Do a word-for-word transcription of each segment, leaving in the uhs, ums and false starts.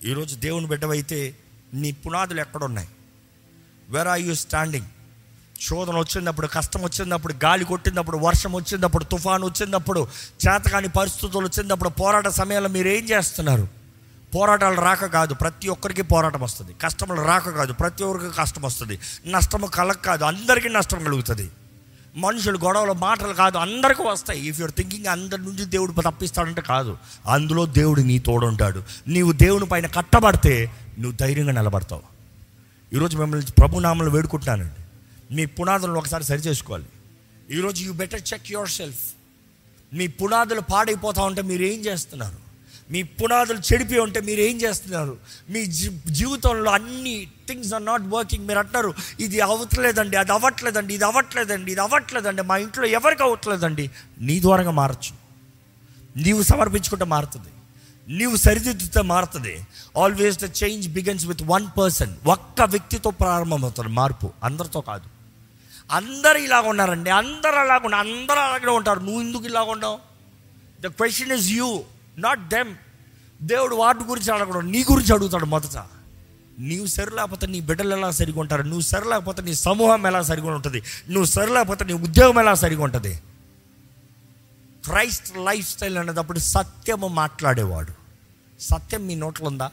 ఈరోజు దేవుని బిడ్డవైతే నీ పునాదులు ఎక్కడున్నాయి? Where are you standing? శోధన వచ్చినప్పుడు, కష్టం వచ్చినప్పుడు, గాలి కొట్టినప్పుడు, వర్షం వచ్చినప్పుడు, తుఫాను వచ్చినప్పుడు, చేతకాని పరిస్థితులు వచ్చినప్పుడు, పోరాట సమయంలో మీరు ఏం చేస్తున్నారు? పోరాటాలు రాక కాదు, ప్రతి ఒక్కరికి పోరాటం వస్తుంది. కష్టములు రాక కాదు, ప్రతి ఒక్కరికి కష్టం వస్తుంది. నష్టము కలగ కాదు, అందరికీ నష్టం కలుగుతుంది. మనుషులు గొడవలు మాటలు కాదు, అందరికీ వస్తాయి. ఇఫ్ యూర్ థింకింగ్ అందరి నుంచి దేవుడు తప్పిస్తాడంటే కాదు, అందులో దేవుడు నీ తోడుంటాడు. నీవు దేవుని పైన కట్టబడితే నువ్వు ధైర్యంగా నిలబడతావు. ఈరోజు మిమ్మల్ని ప్రభునామలు వేడుకుంటున్నానండి, మీ పునాదులను ఒకసారి సరి చేసుకోవాలి. ఈరోజు you better check yourself. మీ పునాదులు పాడైపోతా ఉంటే మీరు ఏం చేస్తున్నారు? మీ పునాదులు చెడిపోయి ఉంటే మీరు ఏం చేస్తున్నారు? మీ జీ జీవితంలో అన్ని థింగ్స్ ఆర్ నాట్ వర్కింగ్. మీరు అంటారు, ఇది అవ్వట్లేదండి, అది అవ్వట్లేదండి, ఇది అవ్వట్లేదండి, ఇది అవ్వట్లేదండి, మా ఇంట్లో ఎవరికి అవ్వట్లేదండి. నీ ద్వారంగా మారచ్చు. నీవు సమర్పించుకుంటే మారుతుంది, నీవు సరిదిద్దుతే మారుతుంది. Always the change begins with one person. ఒక్క వ్యక్తితో ప్రారంభమవుతుంది మార్పు, అందరితో కాదు. అందరు ఇలాగ ఉన్నారండి, అందరు అలాగ ఉన్నారు, అందరూ అలాగే ఉంటారు. నువ్వు ఎందుకు ఇలాగ ఉన్నావు? The question is you, not them. దేవుడు వాటి గురించి అడగడం, నీ గురించి అడుగుతాడు మొదట. నీవు సరి లేకపోతే నీ బిడ్డలు ఎలా సరిగా ఉంటారు? నువ్వు సరి లేకపోతే నీ సమూహం ఎలా సరిగా ఉంటుంది? నువ్వు సరి లేకపోతే నీ ఉద్యోగం ఎలా సరిగా ఉంటుంది? క్రైస్ట్ లైఫ్ స్టైల్ అనేటప్పుడు సత్యము మాట్లాడేవాడు. సత్యం మీ నోట్లో ఉందా?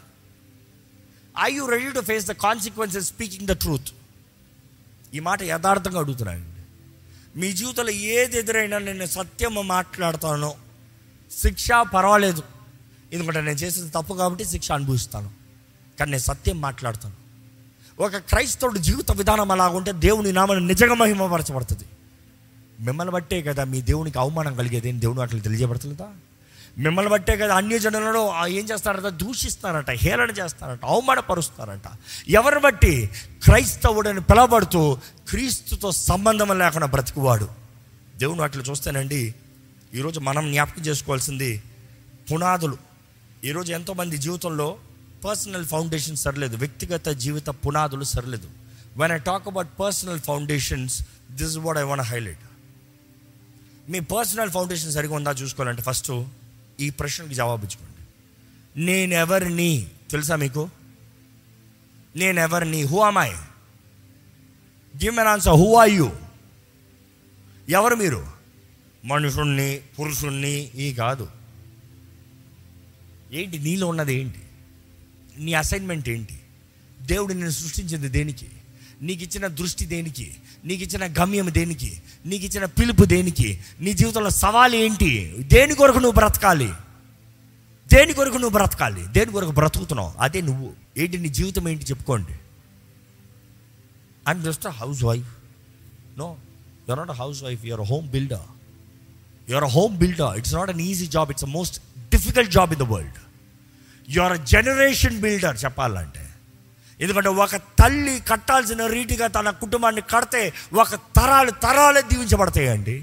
Are you ready to face the consequences speaking the truth? ఈ మాట యథార్థంగా అడుగుతున్నానండి. మీ జీవితంలో ఏది ఎదురైనా నేను సత్యము మాట్లాడతానో, శిక్ష పర్వాలేదు, ఎందుకంటే నేను చేసిన తప్పు కాబట్టి శిక్ష అనుభవిస్తాను, కానీ నేను సత్యం మాట్లాడతాను. ఒక క్రైస్తవుడు జీవిత విధానం అలాగుంటే దేవుని నామం నిజంగా మహిమపరచబడుతుంది. మిమ్మల్ని బట్టే కదా మీ దేవునికి అవమానం కలిగేది అని దేవుడు అట్లా తెలియజేయబడుతుందా? మిమ్మల్ని బట్టే కదా అన్య జనులలో ఏం చేస్తారంట? దూషిస్తారంట, హేళన చేస్తారంట, అవమానపరుస్తారంట. ఎవరిని బట్టి? క్రైస్తవుడని పిలవబడుతూ క్రీస్తుతో సంబంధం లేకుండా బ్రతుకువాడు. దేవుడు అట్లా చూస్తేనండి, ఈరోజు మనం జ్ఞాపకం చేసుకోవాల్సింది పునాదులు. ఈరోజు ఎంతోమంది జీవితంలో పర్సనల్ ఫౌండేషన్ సరిలేదు, వ్యక్తిగత జీవిత పునాదులు సరిలేదు. When I talk about personal foundations, this is what I want highlight. మీ పర్సనల్ ఫౌండేషన్ సరిగా ఉందా చూసుకోవాలంటే ఫస్ట్ ఈ ప్రశ్నకి జవాబిచ్చుకోండి. నేనెవరిని తెలుసా మీకు? నేనెవరిని? Who am I? Give me answer. Who are you? ఎవరు మీరు? మనుషుణ్ణి, పురుషుణ్ణి ఈ కాదు. ఏంటి నీలో ఉన్నది? ఏంటి నీ అసైన్మెంట్? ఏంటి? దేవుడు నిన్ను సృష్టించింది దేనికి? నీకు ఇచ్చిన దృష్టి దేనికి? నీకు ఇచ్చిన గమ్యం దేనికి? నీకు ఇచ్చిన పిలుపు దేనికి? నీ జీవితంలో సవాలు ఏంటి? దేని కొరకు నువ్వు బ్రతకాలి? దేని కొరకు నువ్వు బ్రతకాలి? దేని కొరకు బ్రతుకుతున్నావు? అదే నువ్వు. ఏంటి నీ జీవితం? ఏంటి చెప్పుకోండి. I'm just a housewife. No, you are not a housewife, you are a home builder. You are a home builder. It's not an easy job, it's a most difficult job in the world. You are a generation builder చెప్పాలంటే. ఎందుకంటే ఒక తల్లి కట్టాల్సిన రీతిగా తన కుటుంబాన్ని కడితే ఒక తరాలు తరాలే దీవించబడతాయండి.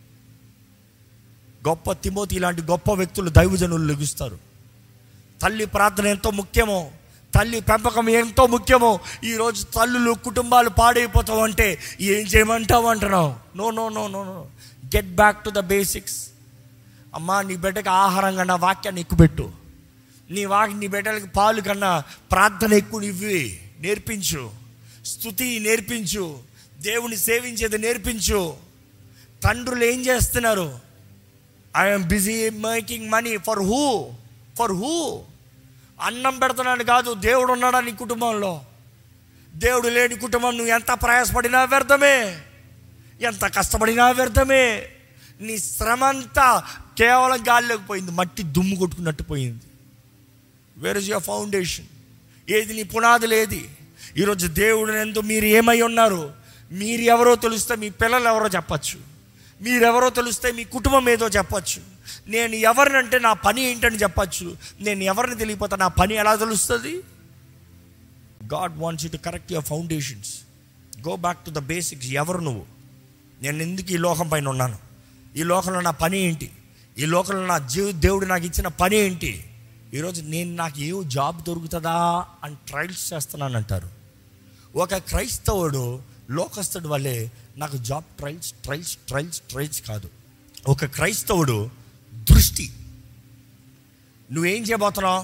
గొప్ప తిమోతి ఇలాంటి గొప్ప వ్యక్తులు, దైవజనులు లెగుస్తారు. తల్లి ప్రార్థన ఎంతో ముఖ్యమో, తల్లి పెంపకం ఎంతో ముఖ్యమో. ఈరోజు తల్లులు కుటుంబాలు పాడైపోతావు అంటే ఏం చేయమంటావు అంటున్నావు? No no no no no get back to the basics. అమ్మా, నీ బిడ్డకి ఆహారం కన్నా వాక్యాన్ని ఎక్కువ పెట్టు. నీ వాకి నీ బిడ్డలకి పాలు కన్నా ప్రార్థన ఎక్కువ ఇవ్వి, నేర్పించు. స్తుతి నేర్పించు, దేవుని సేవించేది నేర్పించు. తండ్రులు ఏం చేస్తున్నారు? I'm busy making money. For who? For who? అన్నం పెడుతున్నాను కాదు, దేవుడు ఉన్నాడా నీ కుటుంబంలో? దేవుడు లేని కుటుంబం నువ్వు ఎంత ప్రయాసపడినా వ్యర్థమే, ఎంత కష్టపడినా వ్యర్థమే. నీ శ్రమ అంతా కేవలం గాలిలోకి పోయింది, మట్టి దుమ్ము కొట్టుకున్నట్టు పోయింది. Where is your foundation? ఏది నీ పునాదులు? ఏది? ఈరోజు దేవుడు ఎందు మీరు ఏమై ఉన్నారు? మీరు ఎవరో తెలిస్తే మీ పిల్లలు ఎవరో చెప్పచ్చు, మీరెవరో తెలిస్తే మీ కుటుంబం ఏదో చెప్పచ్చు. నేను ఎవరినంటే నా పని ఏంటని చెప్పచ్చు. నేను ఎవరిని తెలియపోతే నా పని ఎలా తెలుస్తుంది? God wants you to correct your foundations. Go back to the basics. ఎవరు నువ్వు? నేను ఎందుకు ఈ లోకం పైన ఉన్నాను? ఈ లోకంలో నా పని ఏంటి? ఈ లోకంలో నా జీవ దేవుడు నాకు ఇచ్చిన పని ఏంటి? ఈరోజు నేను నాకు ఏ జాబ్ దొరుకుతుందా అని ట్రయల్స్ చేస్తున్నాను అంటారు. ఒక క్రైస్తవుడు లోకస్తుడి వల్లే నాకు job trials trials trials trials కాదు. ఒక క్రైస్తవుడు దృష్టి. నువ్వేం చేయబోతున్నావు?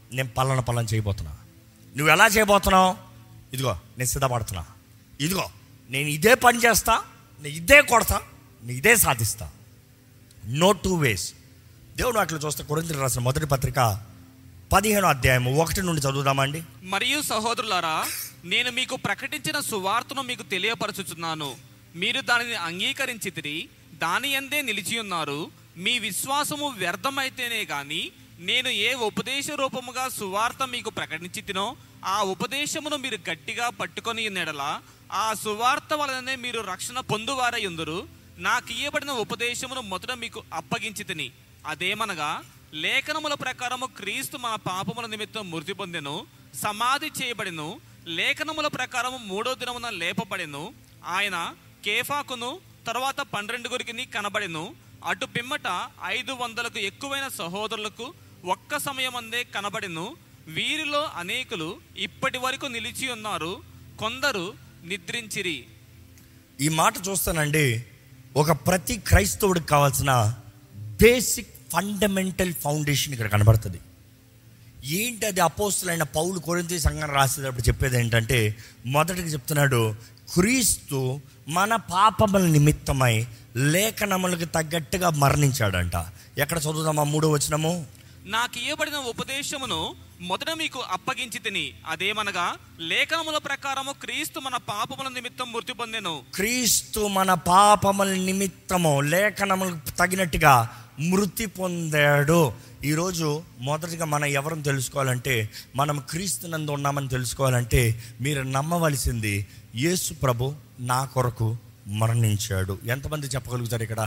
నేను పలానా పలానా చేయబోతున్నా. నువ్వు ఎలా చేయబోతున్నావు? ఇదిగో నేను సిద్ధపడుతున్నా, ఇదిగో నేను ఇదే పని చేస్తా, నేను ఇదే కొడతా, నేను ఇదే సాధిస్తా. No two ways. దేవుడు అట్లా చూస్తే కొరింథీయులకు రాసిన మొదటి పత్రిక పదిహేను అధ్యాయం ఒకటి నుండి చదువుదామండి. మరియు సహోదరులారా, నేను మీకు ప్రకటించిన సువార్తను మీకు తెలియపరచుచున్నాను. మీరు దానిని అంగీకరించితిరి, దాని యందే నిలిచి ఉన్నారు. మీ విశ్వాసము వ్యర్థమైతేనే గాని నేను ఏ ఉపదేశ రూపముగా సువార్త మీకు ప్రకటించితినో ఆ ఉపదేశమును మీరు గట్టిగా పట్టుకొని ఉన్నెడల ఆ సువార్త వలననే మీరు రక్షణ పొందువారై ఉందురు. నాకు ఇయ్యబడిన ఉపదేశమును మొదట మీకు అప్పగించితిని. అదేమనగా, లేఖనముల ప్రకారము క్రీస్తు మన పాపముల నిమిత్తం మృతి పొందెను, సమాధి చేయబడెను, లేఖనముల ప్రకారము మూడో దినమున లేపబడెను. ఆయన కేఫాకును తర్వాత పన్నెండుగురికి కనబడెను. అటు పిమ్మట ఐదు వందలకు ఎక్కువైన సహోదరులకు ఒక్క సమయమందే కనబడెను. వీరిలో అనేకులు ఇప్పటి వరకు నిలిచి ఉన్నారు, కొందరు నిద్రించిరి. ఈ మాట చూస్తానండి, ఒక ప్రతి క్రైస్తవుడికి కావాల్సిన బేసిక్ ఫండమెంటల్ ఫౌండేషన్ ఇక్కడ కనబడుతుంది. ఏంటి అది? అపోస్తులైన పౌలు కొరింథీ సంఘం రాసేటప్పుడు చెప్పేది ఏంటంటే, మొదటికి చెప్తున్నాడు, క్రీస్తు మన పాపముల నిమిత్తమై లేఖనములకు తగ్గట్టుగా మరణించాడంట. ఎక్కడ చదువుదామా? మూడో వచనము. నాకు ఇయ్యబడిన ఉపదేశమును మొదట మీకు అప్పగించి తిని, అదేమనగా, లేఖనముల ప్రకారము క్రీస్తు మన పాపముల నిమిత్తం మృతి పొందెను. క్రీస్తు మన పాపముల నిమిత్తము లేఖనములకు తగినట్టుగా మృతి పొందాడు. ఈరోజు మొదటిగా మనం ఎవరిని తెలుసుకోవాలంటే, మనం క్రీస్తునందు ఉన్నామని తెలుసుకోవాలంటే మీరు నమ్మవలసింది, యేసు ప్రభు నా కొరకు మరణించాడు. ఎంతమంది చెప్పగలుగుతారు ఇక్కడ?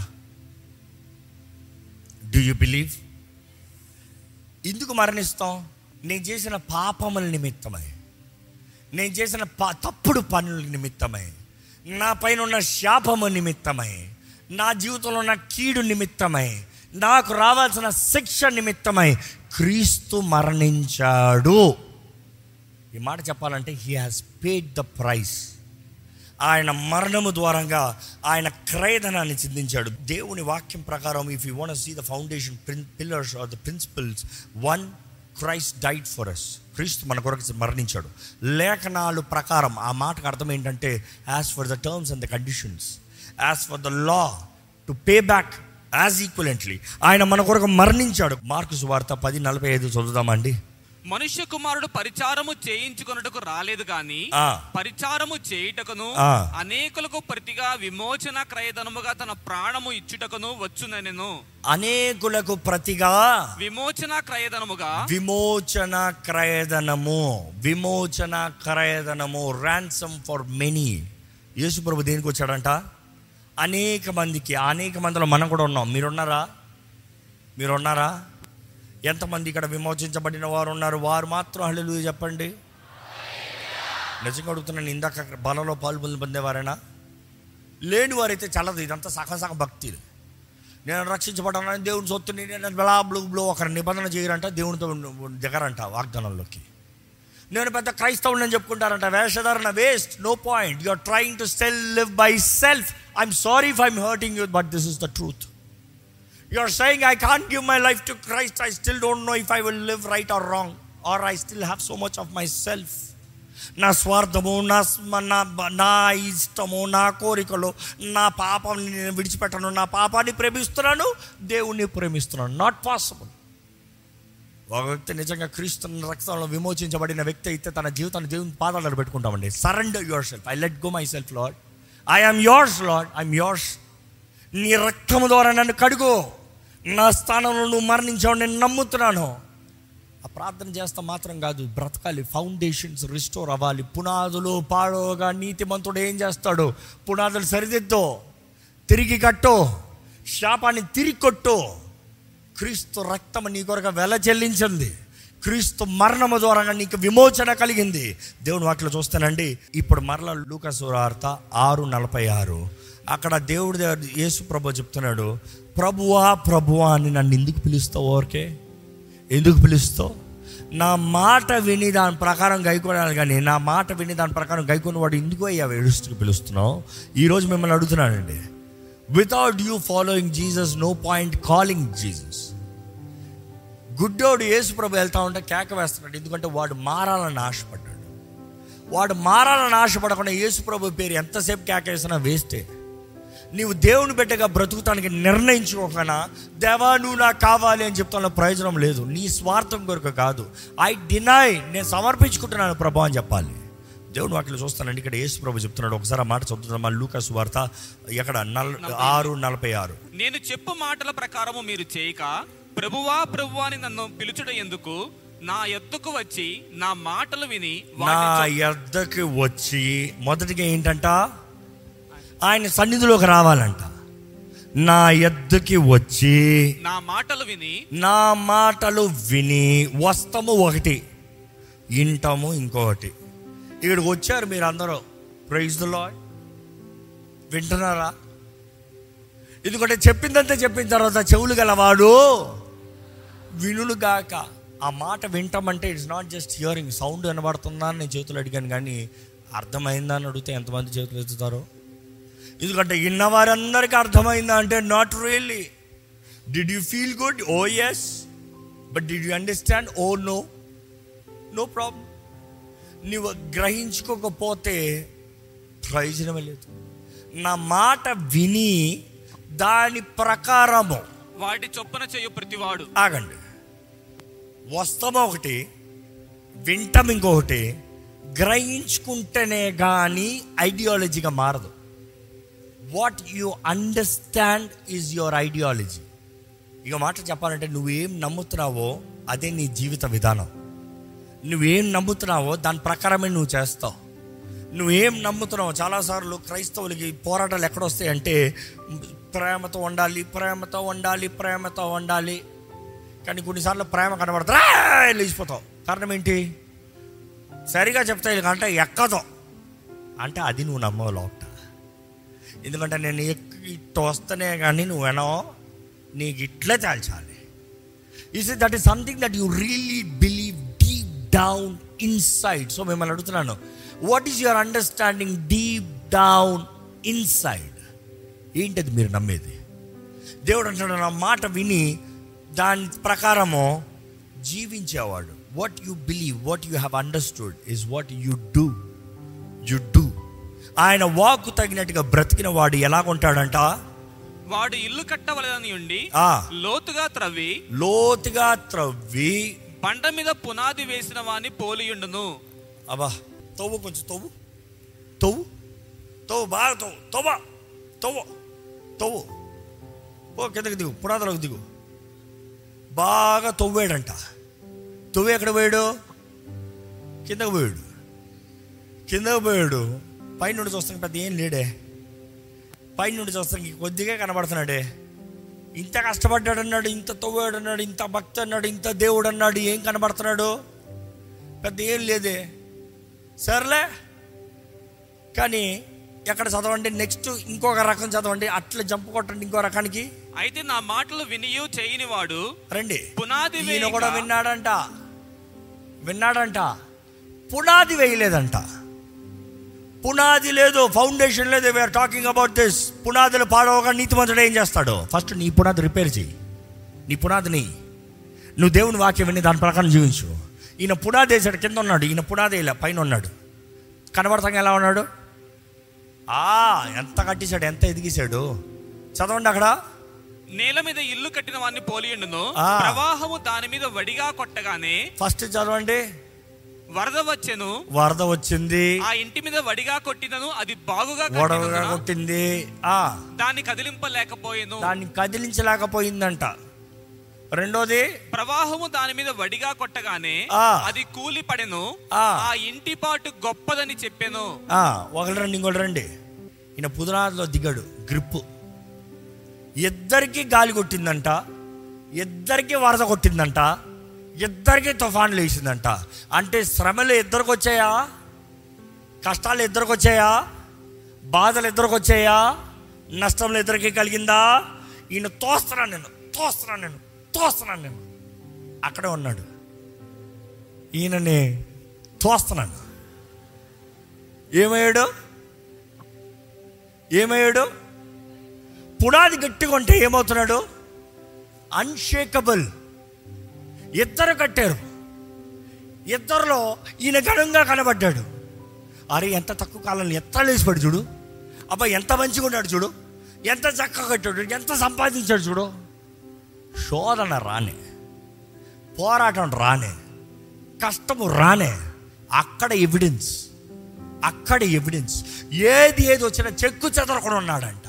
Do you believe? ఎందుకు మరణిస్తాం? నేను చేసిన పాపముల నిమిత్తమై, నేను చేసిన పా తప్పుడు పనుల నిమిత్తమై, నా పైన ఉన్న శాపము నిమిత్తమై, నా జీవితంలో ఉన్న కీడు నిమిత్తమై, నాకు రావాల్సిన శిక్ష నిమిత్తమై క్రీస్తు మరణించాడు. ఈ మాట చెప్పాలంటే, he has paid the price. ఆయన మరణము ద్వారంగా ఆయన క్రయధనాన్ని చిందించాడు. దేవుని వాక్యం ప్రకారం, if you want to see the foundation pillars are the principles, one, Christ died for us. క్రీస్తు మన కొరకు మరణించాడు. లేఖనాలు ప్రకారం ఆ మాటకు అర్థం ఏంటంటే, as for the terms and the conditions, as for the law to pay back as equivalently ఆయన మన కొరకు మరణించాడు. మార్కు సువార్త పది నలభై ఐదు చదువుదామండి. మనుష్య కుమారుడు పరిచారము చేయించుకొనుటకు రాలేదు గాని పరిచారము చేయుటకును అనేకులకు ప్రతిగా విమోచన క్రయధనముగా తన ప్రాణము ఇచ్చుటకును వచ్చునెను. అనేకులకు ప్రతిగా విమోచన క్రయధనముగా, విమోచన క్రయధనము, విమోచన క్రయధనము, ర్యాన్సమ్ ఫర్ మెనీ. యేసు ప్రభు దేనికి వచ్చాడంట? అనేక మందికి. అనేక మందిలో మనం కూడా ఉన్నాం. మీరున్నారా? మీరున్నారా? ఎంతమంది ఇక్కడ విమోచించబడిన వారు ఉన్నారు? వారు మాత్రం హల్లెలూయా చెప్పండి. నిజంగా అడుగుతున్నాను, ఇందాక బలలో పాలు పొందేవారైనా? లేని వారైతే చల్లదు. ఇదంతా సగం సగం భక్తి. నేను రక్షించబడ్డానని దేవుని సొత్తుని నేను బ్లా బ్లూ బ్లూ ఒకరి నిబంధన చేయరంట, దేవునితో దిగరంట వాగ్దానంలోకి. నేను పెద్ద క్రైస్తవుని అని చెప్పుకుంటారంట. వేషధారణ waste, no point. You are trying to still live by self. I'm sorry if I'm hurting you, but this is the truth. You are saying, I can't give my life to Christ. I still don't know if I will live right or wrong, or I still have so much of myself. నా స్వార్థము, నా నా ఇష్టము, నా కోరికలు, నా పాపాన్ని నేను విడిచిపెట్టను, నా పాపాన్ని ప్రేమిస్తున్నాను, దేవుణ్ణి ప్రేమిస్తున్నాను. Not possible. ఒక వ్యక్తి నిజంగా క్రీస్తు రక్తంలో విమోచించబడిన వ్యక్తి అయితే తన జీవితాన్ని దేవుని పాదాలను పెట్టుకుంటామండి. Surrender yourself. I let go myself Lord. I am yours Lord. I'm yours. నీ రక్తము ద్వారా నన్ను కడుగు, నా స్థానంలో నువ్వు మరణించావు, నేను నమ్ముతున్నాను. ఆ ప్రార్థన చేస్తా మాత్రం కాదు, బ్రతకాలి. ఫౌండేషన్స్ రిస్టోర్ అవ్వాలి. పునాదులు పాడోగా నీతిమంతుడు ఏం చేస్తాడు? పునాదులు సరిదిద్దో, తిరిగి కట్టో, శాపాన్ని తిరిగి కొట్టు. క్రీస్తు రక్తము నీ కొరకు వెల చెల్లించింది. క్రీస్తు మరణము ద్వారా నీకు విమోచన కలిగింది. దేవుని వాటిలో చూస్తానండి. ఇప్పుడు మరలా లూకా సువార్త ఆరు నలభై ఆరు అక్కడ దేవుడి దగ్గర యేసు ప్రభు చెప్తున్నాడు, ప్రభువా ప్రభువా అని నన్ను ఎందుకు పిలుస్తావు? ఓకే, ఎందుకు పిలుస్తావు? నా మాట విని దాని ప్రకారం గైకోవాలి కానీ నా మాట విని దాని ప్రకారం గైకొని వాడు ఎందుకు అయ్యా ఏడుస్తుకు పిలుస్తున్నావు? ఈరోజు మిమ్మల్ని అడుగుతున్నానండి, without you following Jesus, no point calling Jesus. గుడ్డోడు యేసు ప్రభు వెళ్తా ఉంటే కేక వేస్తున్నాడు, ఎందుకంటే వాడు మారాలని ఆశపడ్డాడు. వాడు మారాలని ఆశపడకుండా యేసు ప్రభు పేరు ఎంతసేపు కేక వేసినా వేస్టే. నీవు దేవుని బిడ్డగా బ్రతుకుతానికి నిర్ణయించుకోకనా దేవా నువ్వు నాకు కావాలి అని చెప్తాను ప్రయోజనం లేదు. నీ స్వార్థం కొరకు కాదు. ఐ డినై, నేను సమర్పించుకుంటున్నాను ప్రభు అని చెప్పాలి. దేవుని వాక్యం చూస్తానండి, ఇక్కడ యేసు ప్రభు చెప్తున్నాడు. ఒకసారి ఆ మాట చదువుతున్నాం, మా లూకా సువార్త ఎక్కడ నల్ ఆరు నలభై ఆరు నేను చెప్పు మాటల ప్రకారము మీరు చేయక ప్రభువా ప్రభువా అని నన్ను పిలుచుట ఎందుకు? నా యొద్దకు వచ్చి నా మాటలు విని నా యొద్దకు వచ్చి మొదటిగా ఏంటంట, ఆయన సన్నిధిలోకి రావాలంట. నా యొద్దకి వచ్చి నా మాటలు విని నా మాటలు విని వస్తము ఒకటి, ఇంటము ఇంకొకటి. ఇక్కడికి వచ్చారు మీరు అందరూ, ప్రైజ్ ది లార్డ్, వింటున్నారా? ఎందుకంటే చెప్పిందంతా చెప్పిన తర్వాత చెవులు గలవాడు వినుగాక. ఆ మాట వింటామంటే it's not just hearing, sound వినబడుతుందా అని నేను చేతులు అడిగాను, కానీ అర్థమైందా అని అడిగితే ఎంతమంది చేతులు ఎత్తుతారో? ఎందుకంటే విన్న వారందరికీ అర్థమైందా అంటే not really. Did you feel good? Oh yes. But did you understand? Oh no. No problem. నువ్వు గ్రహించుకోకపోతే ప్రయోజనమే లేదు. నా మాట విని దాని ప్రకారము వాటి చొప్పున చేయు ప్రతివాడు. ఆగండి, వస్తామో ఒకటి, వింటాం ఇంకొకటి. గ్రహించుకుంటేనే కానీ ఐడియాలజీగా మారదు. What you understand is your ideology. ఇక మాట చెప్పాలంటే నువ్వేం నమ్ముతున్నావో అదే నీ జీవిత విధానం. నువ్వేం నమ్ముతున్నావో దాని ప్రకారమే నువ్వు చేస్తావు. నువ్వేం నమ్ముతున్నావు. చాలాసార్లు క్రైస్తవులకి పోరాటాలు ఎక్కడొస్తాయి అంటే ప్రేమతో ఉండాలి, ప్రేమతో ఉండాలి, ప్రేమతో ఉండాలి. కానీ కొన్నిసార్లు ప్రేమ కనబడతా లేచిపోతావు. కారణం ఏంటి? సరిగా చెప్తా అంటే ఎక్కదో అంటే అది నువ్వు నమ్మవు లోపట. ఎందుకంటే నేను ఇట్లా వస్తేనే కానీ నువ్వు వినో, నీకు ఇట్లే తేల్చాలి. Is that is something that you really believe deep down inside. So మిమ్మల్ని అడుగుతున్నాను, what is your understanding deep down inside? ఏంటది మీరు నమ్మేది? దేవుడు అంటున్నాడు, నా మాట విని దాని ప్రకారము జీవించేవాడు. What you believe, what you have understood is what you do. You do. ఆయన వాక్కు తగినట్టుగా బ్రతికిన వాడు ఎలాగుంటాడంట? వాడు ఇల్లు కట్టవలదని ఉండి లోతుగా త్రవ్వి లోతుగా త్రవ్వి బండ మీద పునాది వేసిన వాని పోలియుండును. అబ్బా, తవ్వు, కొంచెం తవ్వు, తవ్వు, తవ్వు, బాగా తవ్వు, తవ్వ, తవ్వు, తవ్వు, ఓ కిందకి దిగు, పునాదులకు దిగు. బాగా తవ్వాడంట. తవ్వు ఎక్కడ పోయాడు? కిందకు పోయాడు. కిందకు పోయాడు. పై నుండి చూస్తానికి పెద్ద ఏం లేడే. పై నుండి చూస్తానికి కొద్దిగా కనబడుతున్నాడే. ఇంత కష్టపడ్డాడు అన్నాడు, ఇంత తవ్వాడు అన్నాడు, ఇంత భక్తి అన్నాడు, ఇంత దేవుడు అన్నాడు, ఏం కనబడుతున్నాడు? పెద్ద ఏం లేదే. సర్లే, కానీ ఎక్కడ చదవండి, నెక్స్ట్ ఇంకొక రకం చదవండి, అట్లా జంపు కొట్టండి ఇంకో రకానికి. అయితే నా మాటలు వినియు చేయని వాడు రండి. పునాది ఈయన కూడా విన్నాడంట, విన్నాడంట, పునాది వేయలేదంట. పునాది లేదు, ఫౌండేషన్ లేదు. We're talking about this. పునాదులు పాడవగా నీతిమంతుడు ఏం చేస్తాడు? ఫస్ట్ నీ పునాది రిపేర్ చేయి. నీ పునాదిని నువ్వు దేవుని వాక్యం విని దాని ప్రకారం జీవించు. ఈయన పునాది వేసాడు, కింద ఉన్నాడు. ఈయన పునాది వేయలే, పైన ఉన్నాడు. కనబడతాగా ఎలా ఉన్నాడు? ఆ ఎంత కట్టేశాడు, ఎంత ఎదిగేశాడు. చదవండి అక్కడ. నేల మీద ఇల్లు కట్టిన వాడిని పోలియుండును, ప్రవాహము దాని మీద వడిగా కొట్టగానే. ఫస్ట్ చదవండి. వరద వచ్చెను, వరద వచ్చింది, ఆ ఇంటి మీద వడిగా కొట్టినను అది బాగుగా కొట్టింది, ఆ దాన్ని కదిలింపలేకపోయేను, దాన్ని కదిలించలేకపోయిందంట. రెండోది, ప్రవాహము దాని మీద వడిగా కొట్టగానే అది కూలి పడెను, ఆ ఇంటి పాటు గొప్పదని చెప్పాను. ఒకటి రండి, ఇంకోటి రండి. ఈయన పుదనాథలో దిగాడు, గ్రిప్పు. ఇద్దరికి గాలి కొట్టిందంట, ఇద్దరికి వరద కొట్టిందంట, ఇద్దరికి తుఫాన్లు వేసిందంట. అంటే శ్రమలు ఇద్దరికి వచ్చాయా? కష్టాలు ఇద్దరికి వచ్చాయా? బాధలు ఇద్దరికి వచ్చాయా? నష్టంలో ఇద్దరికి కలిగిందా? ఈయన తోస్తున్నాను నేను, తోస్తున్నాను నేను, తోస్తున్నాను నేను. అక్కడే ఉన్నాడు. ఈయనని తోస్తున్నాను. ఏమయ్యాడు? ఏమయ్యాడు? పునాది గట్టిగా ఉంటే ఏమవుతున్నాడు? అన్షేకబుల్. ఇద్దరు కట్టారు. ఇద్దరిలో ఈయన ఘనంగా కనబడ్డాడు. అరే ఎంత తక్కువ కాలంలో ఎంత లేచిపడి చూడు, అబ్బాయి ఎంత మంచిగా ఉన్నాడు చూడు, ఎంత చక్కగా కట్టాడు, ఎంత సంపాదించాడు చూడు. శోధన రానే, పోరాటం రానే, కష్టము రానే, అక్కడ ఎవిడెన్స్, అక్కడ ఎవిడెన్స్. ఏది ఏది వచ్చినా చెక్కు చెదరకుండా ఉన్నాడంట.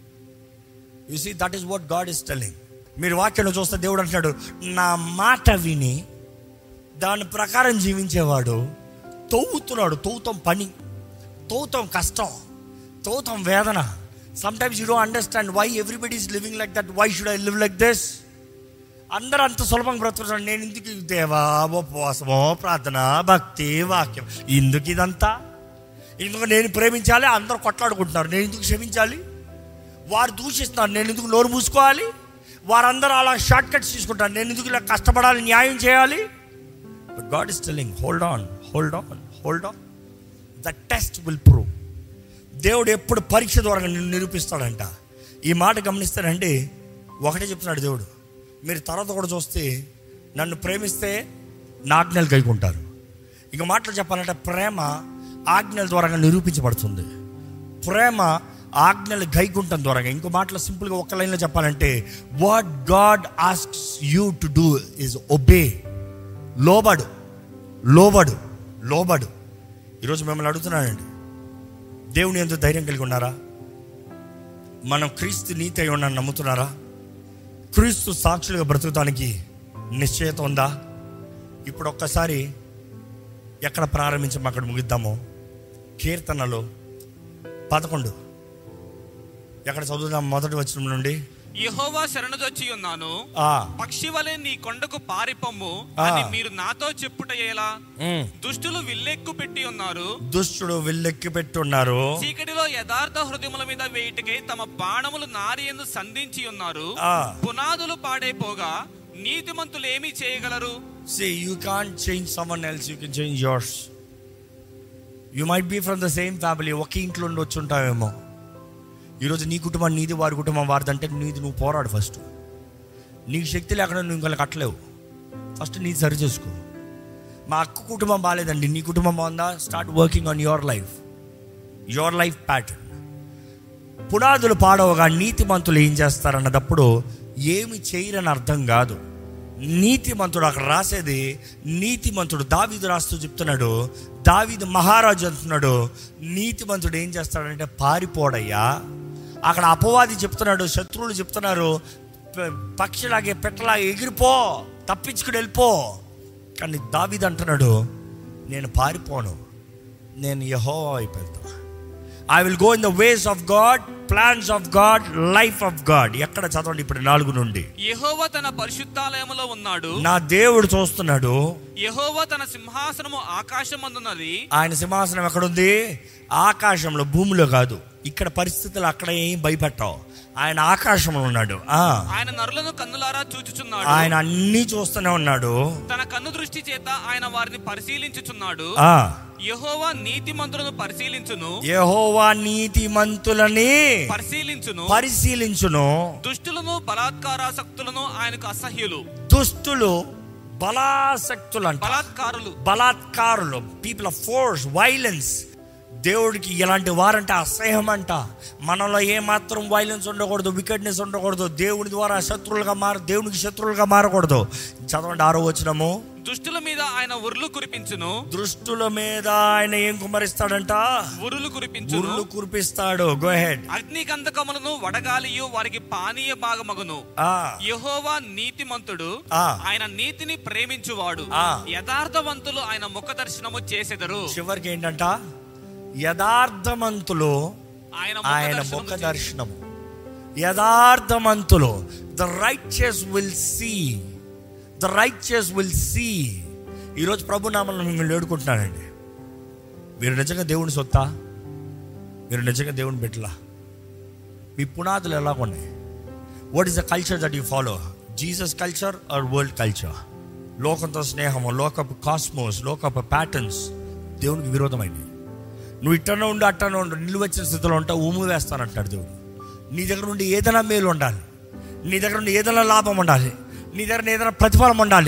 You see, that is what God is telling. మీరు వాక్యంలో చూస్తే దేవుడు అంటున్నాడు, నా మాట విని దాని ప్రకారం జీవించేవాడు తవ్వుతున్నాడు. తవ్వుతాం పని, తవ్వుతాం కష్టం, తవ్వుతాం వేదన. Sometimes you don't understand why everybody is living like that. Why should I live like this? అందరూ అంత సులభంగా బ్రతుకుతాడు. నేను ఎందుకు దేవా, ఉపవాసమో, ప్రార్థన, భక్తి, వాక్యం, ఎందుకు ఇదంతా? ఎందుకు నేను ప్రేమించాలి? అందరూ కొట్లాడుకుంటున్నారు, నేను ఎందుకు క్షమించాలి? వారు దూషిస్తున్నారు, నేను ఎందుకు నోరు మూసుకోవాలి? వారందరూ అలా షార్ట్ కట్స్ తీసుకుంటారు, నేను ఎందుకు ఇలా కష్టపడాలి, న్యాయం చేయాలి? But God is telling, hold on, hold on, hold on. The test will prove. దేవుడు ఎప్పుడు పరీక్ష ద్వారా నిన్ను నిరూపిస్తాడంట. ఈ మాట గమనిస్తానండి. ఒకటే చెప్తున్నాడు దేవుడు, మీరు తర్వాత కూడా చూస్తే నన్ను ప్రేమిస్తే నా ఆజ్ఞలు గైకుంటారు. ఇక మాటలు చెప్పాలంటే ప్రేమ ఆజ్ఞల ద్వారా నిరూపించబడుతుంది. ప్రేమ ఆజ్ఞలు గైకుంటం ద్వారా. ఇంకో మాటలో సింపుల్గా ఒక లైన్లో చెప్పాలంటే, what God asks you to do is obey. లోబడు, లోబడు, లోబడు. ఈరోజు మిమ్మల్ని అడుగుతున్నానండి, దేవుని ఎంతో ధైర్యం కలిగి ఉన్నారా? మనం క్రీస్తు నీతి అయి ఉన్నాను నమ్ముతున్నారా? క్రీస్తు సాక్షులుగా బ్రతుకుతానికి నిశ్చయత ఉందా? ఇప్పుడు ఒక్కసారి ఎక్కడ ప్రారంభించాము అక్కడ ముగిద్దాము. కీర్తనలో పదకొండు ఎక్కడ చదువుదాం? మొదటి వచనం నుండి. యెహోవా శరణుజొచ్చి ఉన్నాను, పక్షి వలె నీ కొండకు పారిపొమ్ము అని మీరు నాతో చెప్పుట ఎలా? దుష్టులు విల్లెక్కు పెట్టి ఉన్నారు, దుష్టుడు విల్లెక్కి పెట్టి ఉన్నారు. చీకటిలో యథార్థ హృదయముల మీద వేయుటకై తమ బాణములు నారియందు సంధించి ఉన్నారు. పునాదులు పాడైపోగా నీతిమంతులు ఏమి చేయగలరు? See, you can't change someone else, you can change yours. You might be from the same family, ఒకే ఇంట్లో ఉండి వచ్చి ఉంటావేమో. ఈరోజు నీ కుటుంబం నీది, వారి కుటుంబం వారిదంటే నీది నువ్వు పోరాడు. ఫస్ట్ నీకు శక్తి లేకుండా నువ్వు ఇంకా కట్టలేవు. ఫస్ట్ నీది సరి చేసుకో. మా అక్క కుటుంబం బాగాలేదండి, నీ కుటుంబం బాగుందా? Start working on your life, your life pattern. పునాదులు పాడవగా నీతిమంతులు ఏం చేస్తారన్నదప్పుడు ఏమి చేయరని అర్థం కాదు. నీతిమంతుడు అక్కడ రాసేది, నీతిమంతుడు దావీదు రాస్తూ చెప్తున్నాడు, దావీదు మహారాజు అంటున్నాడు, నీతిమంతుడు ఏం చేస్తాడంటే పారిపోడయ్యా. అక్కడ అపవాది చెప్తున్నాడు, శత్రువులు చెప్తున్నారు, పక్షిలాగే పెట్టలాగే ఎగిరిపో, తప్పించుకుని వెళ్ళిపో. కానీ దావీదు అంటున్నాడు, నేను పారిపోను, నేను యెహోవా వైపు వెళ్తా. I will go in the ways of God, plans of God, life of God. ఎక్కడ చదవండి ఇప్పుడు నాలుగు నుండి. యెహోవా తన పరిశుద్ధాలయములో ఉన్నాడు, నా దేవుడు చూస్తున్నాడు. యెహోవా తన సింహాసనము ఆకాశమందున్నది. ఆయన సింహాసనం ఎక్కడుంది? ఆకాశంలో, భూమిలో కాదు. ఇక్కడ పరిస్థితులు అక్కడ ఏం భయపెట్టావు. ఆయన ఆకాశంలో ఉన్నాడు. ఆయన నరులను కన్నులారా చూచుచున్నాడు. ఆయన అన్ని చూస్తూనే ఉన్నాడు. తన కన్ను దృష్టి చేత ఆయన వారిని పరిశీలించుచున్నాడు. యెహోవా నీతిమంతులను పరిశీలించును, యెహోవా నీతిమంతులని పరిశీలించును పరిశీలించును దుష్టులను బలాత్కారాసక్తులను ఆయనకు అసహ్యులు. దుష్టులు బలాసక్తులు అంట, బలాత్కారులు, బలాత్కారులు, పీపుల్ ఆఫ్ ఫోర్స్, వైలెన్స్. దేవుడికి ఇలాంటి వారంటే అసహ్యం అంట. మనలో ఏమాత్రం వైలెన్స్ ఉండకూడదు, వికెట్నెస్ ఉండకూడదు. దేవుని ద్వారా శత్రువులుగా మార దేవునికి శత్రువులుగా మారకూడదు. చదవండి ఆరో వచనము. దుష్టుల మీద ఆయన ఉరులు కురిపించును, దుష్టుల మీద ఆయన ఏం కుమరిస్తాడంట? ఉరులు కురిపించును, ఉరులు కురిపిస్తాడు. Go head. అగ్ని గంధకములను వడగాలియు వారికి పానీయ భాగమగును. యెహోవా నీతిమంతుడు, ఆయన నీతిని ప్రేమించువాడు. యథార్థవంతులు ఆయన ముఖ దర్శనము చేసెదరు. చివరికి ఏంటంట? యథార్థవంతులు ఆయన ముఖ దర్శనము. యథార్థవంతులు, the righteous will see, the righteous will see. ఈరోజు ప్రభు నామములో మిమ్మల్ని వేడుకుంటున్నానండి, మీరు నిజంగా దేవుని సొత్తా? మీరు నిజంగా దేవుని బిడ్డలా? మీ పునాదులు ఎలా ఉన్నాయి? What is the culture that you follow? Jesus culture or world culture? లోకంతో స్నేహము, లోకపు కాస్మోస్, లోకపు ప్యాటర్న్స్ దేవునికి విరోధమైనవి. నువ్వు ఇట్టనే ఉండి అట్టనే ఉండు, నిలువచ్చిన స్థితిలో ఉంటావు, ఉమ్ము వేస్తానంటాడు దేవుడు. నీ దగ్గర నుండి ఏదైనా మేలు ఉండాలి, నీ దగ్గర నుండి ఏదైనా లాభం ఉండాలి, నీ దగ్గర ఏదైనా ప్రతిఫలం ఉండాలి,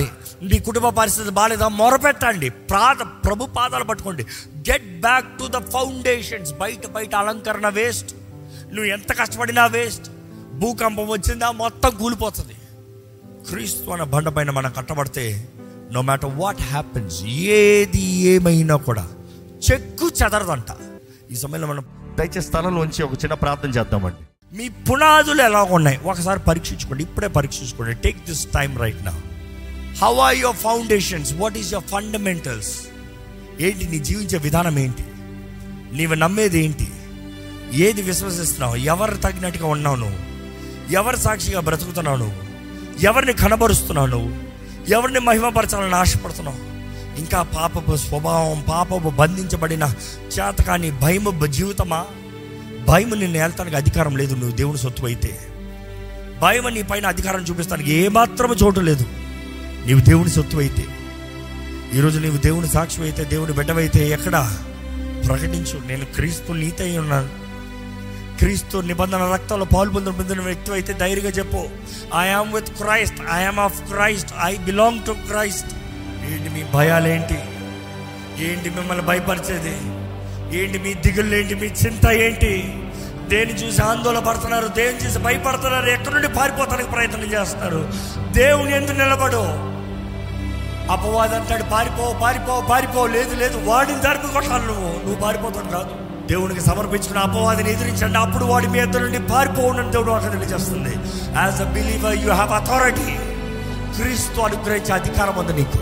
నీ కుటుంబ పరిస్థితి బాగాలేదా, మొరపెట్టండి, ప్రాత ప్రభు పాదాలు పట్టుకోండి. Get back to the foundations. బయట బయట అలంకరణ వేస్ట్, నువ్వు ఎంత కష్టపడినా వేస్ట్. భూకంపం వచ్చిందా మొత్తం కూలిపోతుంది. క్రీస్తు అన్న బండ పైన మనం కట్టబడితే నో మ్యాటర్ వాట్ హ్యాపెన్స్, ఏది ఏమైనా కూడా చెక్కు చెదరదంట. ఈ సమయంలో మనం దయచేసి స్థలంలోంచి ఒక చిన్న ప్రార్థన చేద్దామండి. మీ పునాదులు ఎలా ఉన్నాయి ఒకసారి పరీక్షించుకోండి, ఇప్పుడే పరీక్షించుకోండి. Take this time right now. How are your foundations? What is your fundamentals? ఏంటి నీ జీవించే విధానం ఏంటి? నీవు నమ్మేది ఏంటి? ఏది విశ్వసిస్తున్నావు? ఎవరు తగినట్టుగా ఉన్నావు నువ్వు? ఎవరు సాక్షిగా బ్రతుకుతున్నావు నువ్వు? ఎవరిని కనబరుస్తున్నావు నువ్వు? ఎవరిని మహిమపరచాలని ఆశపడుతున్నావు? ఇంకా పాపపు స్వభావం, పాపపు బంధించబడిన చేతకాని భయము జీవితమా? భయము నిన్ను ఏల్తానికి అధికారం లేదు. నువ్వు దేవుని సొత్తు అయితే భయము నీ పైన అధికారం చూపిస్తానికి ఏమాత్రము చోటు లేదు. నీవు దేవుని సొత్తు అయితే, ఈరోజు నీవు దేవుని సాక్షి అయితే, దేవుని బిడ్డవైతే ఎక్కడ ప్రకటించు, నేను క్రీస్తు నీతి అయి ఉన్నాను. క్రీస్తు నిబంధన రక్తంలో పాలు పొందిన వ్యక్తి అయితే ధైర్యంగా చెప్పు, I am with Christ, I am of Christ, I belong to Christ. ఏంటి మీ భయాలేంటి? ఏంటి మిమ్మల్ని భయపరిచేది? ఏంటి మీ దిగుళ్ళు ఏంటి? మీ చింత ఏంటి? దేని చూసి ఆందోళన పడుతున్నారు? దేని చూసి భయపడుతున్నారు? ఎక్కడి నుండి పారిపోతానికి ప్రయత్నం చేస్తున్నారు? దేవుని ఎందుకు నిలబడు? అపవాది అంటాడు పారిపో పారిపో పారిపో. లేదు లేదు, వాడిని తరిమి కొట్టాలి. నువ్వు నువ్వు పారిపోతాడు కాదు. దేవునికి సమర్పించుకున్న అపవాదిని ఎదిరించండి, అప్పుడు వాడి మీ ఇద్దరు నుండి పారిపోవడం దేవుడు అక్కడ తెలియజేస్తుంది. As a believer you have authority. క్రీస్తు అనుగ్రహించే అధికారం ఉంది నీకు.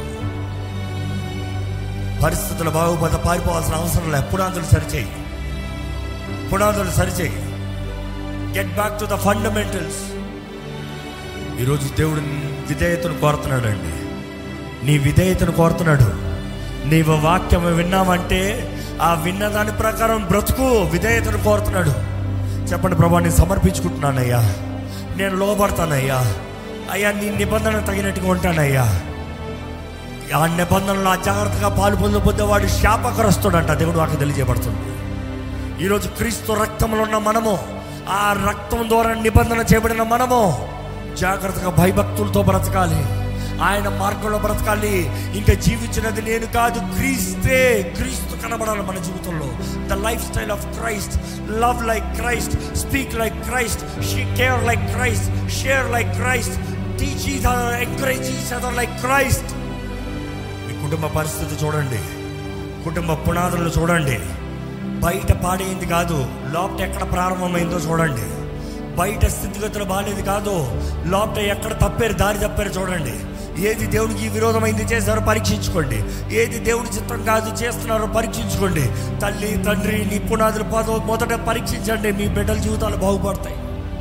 పరిస్థితులు బాగుపడ పారిపోవాల్సిన అవసరం లేదు. పునాదులు సరిచేయి, పునాదులు సరిచేయి. Get back to the fundamentals. ఈరోజు దేవుడు విధేయతను కోరుతున్నాడు అండి. నీ విధేయతను కోరుతున్నాడు. నీవు వాక్యం విన్నామంటే ఆ విన్న దాని ప్రకారం బ్రతుకు. విధేయతను కోరుతున్నాడు. చెప్పండి, ప్రభా నేను సమర్పించుకుంటున్నానయ్యా, నేను లోబడతానయ్యా, అయ్యా నీ నిబంధన తగినట్టుగా ఉంటానయ్యా. ఆ నిబంధనలు అజాగ్రత్తగా పాలు పొందబోతే వాడు శాపగ్రస్తుడంట. దేవుడు వాకి తెలియజేయబడుతుంది. ఈరోజు క్రీస్తు రక్తంలో ఉన్న మనము, ఆ రక్తం ద్వారా నిబంధన చేయబడిన మనము జాగ్రత్తగా భయభక్తులతో బ్రతకాలి. ఆయన మార్గంలో బ్రతకాలి. ఇంకా జీవించినది నేను కాదు, క్రీస్తే. క్రీస్తు కనబడాలి మన జీవితంలో. The lifestyle of Christ. Love like Christ, speak like Christ, care like Christ, share like Christ, teach each other, encourage each other like Christ. మీ కుటుంబ పరిస్థితి చూడండి, కుటుంబ పునాదులు చూడండి. బయట పాడైంది కాదు, లోపల ఎక్కడ ప్రారంభమైందో చూడండి. బయట స్థితిగతులు బాగాలేదు కాదు, లోపల ఎక్కడ తప్పారు, దారి తప్పారు చూడండి. ఏది దేవునికి విరోధమైంది చేస్తారో పరీక్షించుకోండి. ఏది దేవుడి చిత్తం కాదు చేస్తున్నారో పరీక్షించుకోండి. తల్లి తండ్రి నీ పునాదులు పదో మొదట పరీక్షించండి. మీ బిడ్డల జీవితాలు బాగుపడతాయి.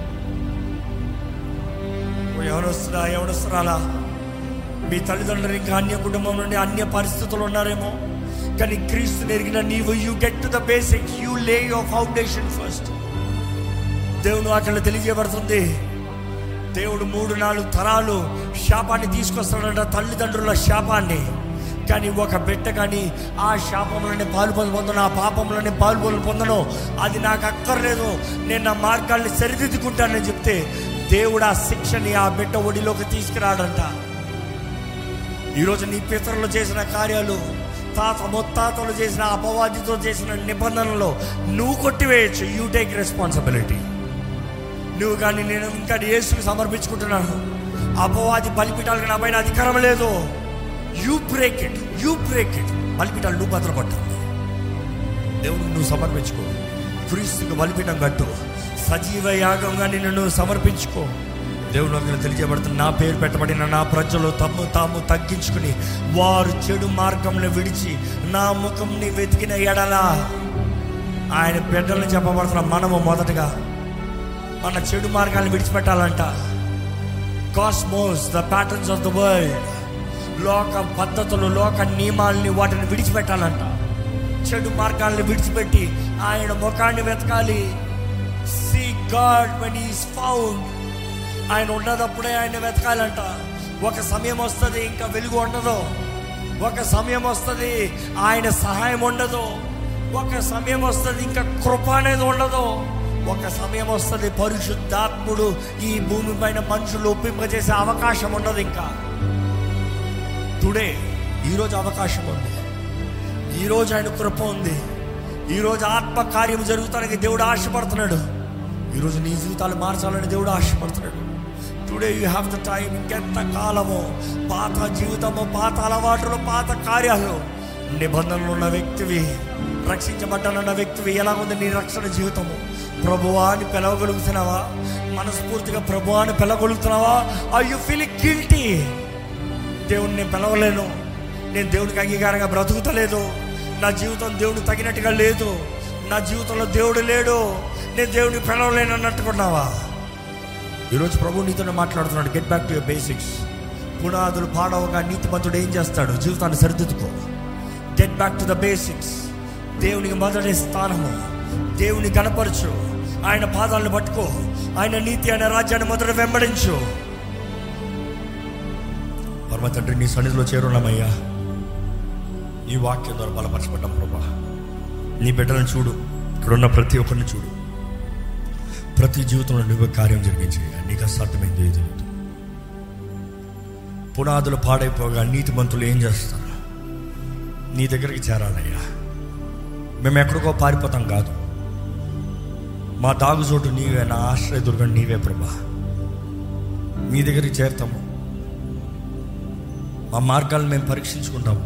ఎవరొస్తున్నా ఎవరొస్తున్నారా? మీ తల్లిదండ్రులు ఇంకా అన్య కుటుంబం నుండి అన్య పరిస్థితులు ఉన్నారేమో, కానీ క్రీస్తు ఎరిగిన నీవు you get to the basics, you lay your foundation first. దేవుడు అక్కడ తెలియజేయబడుతుంది. దేవుడు మూడు నాలుగు తరాలు శాపాన్ని తీసుకొస్తాడంట, తల్లిదండ్రుల శాపాన్ని. కానీ ఒక బిడ్డ కానీ ఆ శాపంలోనే పాలు పొందను, ఆ పాపంలోనే పాలు పొందను, అది నాకు అక్కర్లేదు, నేను నా మార్గాల్ని సరిదిద్దుకుంటానని చెప్తే దేవుడు ఆ శిక్షని ఆ బిడ్డ ఒడిలోకి తీసుకురాడంట. ఈరోజు నీ పితరులు చేసిన కార్యాలు, తాత ముత్తాతలు చేసిన అపవాదితో చేసిన నిబంధనలు నువ్వు కొట్టివేయచ్చు. You take responsibility. నువ్వు కానీ నేను ఇంకా యేసుకు సమర్పించుకుంటున్నాను, అపవాది బలిపీఠాలకు నా పైన అధికారం లేదు. You break it, you break it. బలిపీఠాలు నువ్వు భద్రపట్టాలి. దేవుడికి నువ్వు సమర్పించుకో. క్రీస్తుకు బలిపీఠం కట్టు. సజీవ యాగంగా నిన్ను నువ్వు సమర్పించుకో. దేవుడు అక్కడ తెలియజేయబడుతుంది, నా పేరు పెట్టబడిన నా ప్రజలు తమ్ము తాము తగ్గించుకుని వారు చెడు మార్గంలో విడిచి నా ముఖంని వెతికిన ఎడల. ఆయన బిడ్డలను చెప్పబడుతున్న మనము మొదటగా మన చెడు మార్గాన్ని విడిచిపెట్టాలంట. Cosmos, the patterns of the world, లోక పద్ధతులు, లోక నియమాలని వాటిని విడిచిపెట్టాలంట. చెడు మార్గాల్ని విడిచిపెట్టి ఆయన ముఖాన్ని వెతకాలి. See God when he is found. ఆయన ఉన్నదప్పుడే ఆయన వెతకాలంట. ఒక సమయం వస్తుంది ఇంకా వెలుగు ఉండదు. ఒక సమయం వస్తుంది ఆయన సహాయం ఉండదు. ఒక సమయం వస్తుంది ఇంకా కృప అనేది ఉండదు. ఒక సమయం వస్తుంది పరిశుద్ధాత్ముడు ఈ భూమి పైన మనుషులు ఒప్పింపజేసే అవకాశం ఉండదు. ఇంకా టుడే ఈరోజు అవకాశం ఉంది, ఈరోజు ఆయన కృప ఉంది, ఈరోజు ఆత్మ కార్యం జరుగుతానికి దేవుడు ఆశపడుతున్నాడు. ఈరోజు నీ జీవితాలు మార్చాలని దేవుడు ఆశపడుతున్నాడు. Today you have the time. ఇంకెంత కాలము పాత జీవితము, పాత అలవాటులు, పాత కార్యాలు, నిబంధనలు ఉన్న వ్యక్తివి, రక్షించబడ్డానన్న వ్యక్తివి. ఎలా ఉంది నీ రక్షణ జీవితము? ప్రభువా అని పిలవగలుగుతున్నావా? మనస్ఫూర్తిగా ప్రభువా అని పిలవగలుగుతున్నావా? Are you feeling guilty? దేవుడిని నేను పిలవలేను, నేను దేవుడికి అంగీకారంగా బ్రతుకుతలేదు, నా జీవితం దేవుడికి తగినట్టుగా లేదు, నా జీవితంలో దేవుడు లేడు, నేను దేవుడిని పిలవలేను అన్నట్టుకున్నావా? ఈరోజు ప్రభు నీతో మాట్లాడుతున్నాడు. Get back to your basics. పునాదులు పాడవగా నీతిమంతుడు ఏం చేస్తాడు? జీవితాన్ని సరిదిద్దుకో. Get back to the basics. దేవునికి మొదటి స్థానము, దేవుని కనపరచు, ఆయన పాదాలను పట్టుకో, ఆయన నీతి, ఆయన రాజ్యాన్ని మొదట వెంబడించు. పరమ తండ్రి, నీ సన్నిధిలో చేరున్నామయ్యా. నీ వాక్యం ద్వారా బలపరచబడ్డాం ప్రభా. నీ బిడ్డలను చూడు, ఇక్కడున్న ప్రతి ఒక్కరిని చూడు, ప్రతి జీవితంలో నువ్వు కార్యం జరిగించి నీకు అసాధ్యమైంది ఏది లేదు. పునాదులు పాడైపోగా నీతిమంతులు ఏం చేస్తారు? నీ దగ్గరికి చేరాలయ్యా. మేము ఎక్కడికో పారిపోతాం కాదు, మా దాగుచోటు నీవే, నా ఆశ్రయదుర్గం నీవే ప్రభా. మీ దగ్గరికి చేరుతాము, మా మార్గాలను మేము పరీక్షించుకుంటాము.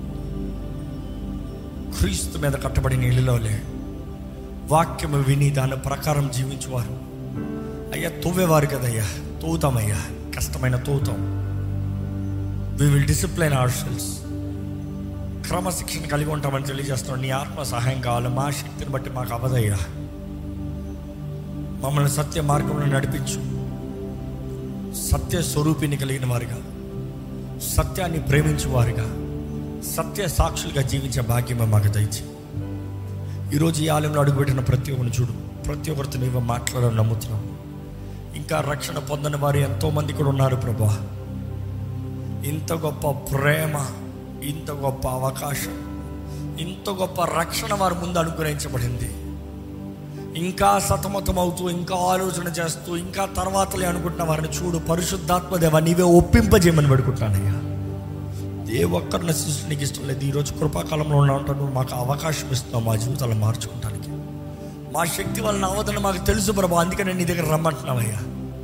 క్రీస్తు మీద కట్టబడిన ఇళ్ళలోలే వాక్యము విని దాని ప్రకారం జీవించేవారు అయ్యా. తోవేవారు కదయ్యా, తోవుతామయ్యా, కష్టమైన తోవుతాం. We will discipline ourselves. క్రమశిక్షణ కలిగి ఉంటామని తెలియజేస్తున్నాం. నీ ఆత్మ సహాయం కావాలి. మా శక్తిని బట్టి మాకు అవదయ్యా. మమ్మల్ని సత్య మార్గంలో నడిపించు. సత్య స్వరూపిని కలిగిన వారుగా, సత్యాన్ని ప్రేమించు వారుగా, సత్య సాక్షులుగా జీవించే భాగ్యమే మాకు దయచి. ఈరోజు ఈ ఆలయంలో అడుగుపెట్టిన ప్రతి ఒక్కరిని చూడు, ప్రతి ఒక్కరితో నీవు మాట్లాడాలని నమ్ముతున్నాం. ఇంకా రక్షణ పొందని వారు ఎంతోమంది కూడా ఉన్నారు ప్రభా. ఇంత గొప్ప ప్రేమ, ఇంత గొప్ప అవకాశం, ఇంత గొప్ప రక్షణ వారి ముందు అనుగ్రహించబడింది. ఇంకా సతమతం అవుతూ, ఇంకా ఆలోచన చేస్తూ, ఇంకా తర్వాతలే అనుకుంటున్న వారిని చూడు. పరిశుద్ధాత్మదేవ, నీవే ఒప్పింపజేయమని పెడుకుంటానయ్యా. ఏ ఒక్కరు నశించడం నీకు ఇష్టం లేదు. ఈరోజు కృపాకాలంలో ఉన్నా ఉంటాను, మాకు అవకాశం ఇస్తున్నావు మా జీవితాలను మార్చుకోవటానికి. మా శక్తి వలన అవదని మాకు తెలుసు ప్రభా, అందుకని నీ దగ్గర రమ్మంటున్నావయ్యా.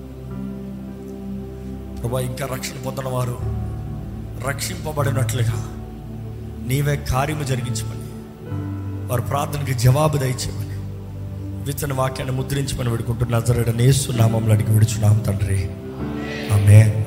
ప్రభా, ఇంకా రక్షణ పొందిన వారు రక్షింపబడినట్లుగా నీవే కార్యము జరిగించమని, వారి ప్రార్థనకి జవాబు దయచేయమని, విత్తన వాక్యాన్ని ముద్రించమని పెడుకుంటున్న నజరేయుడైన యేసు నామములో అడిగి విడుచున్నాం తండ్రి. ఆమేన్.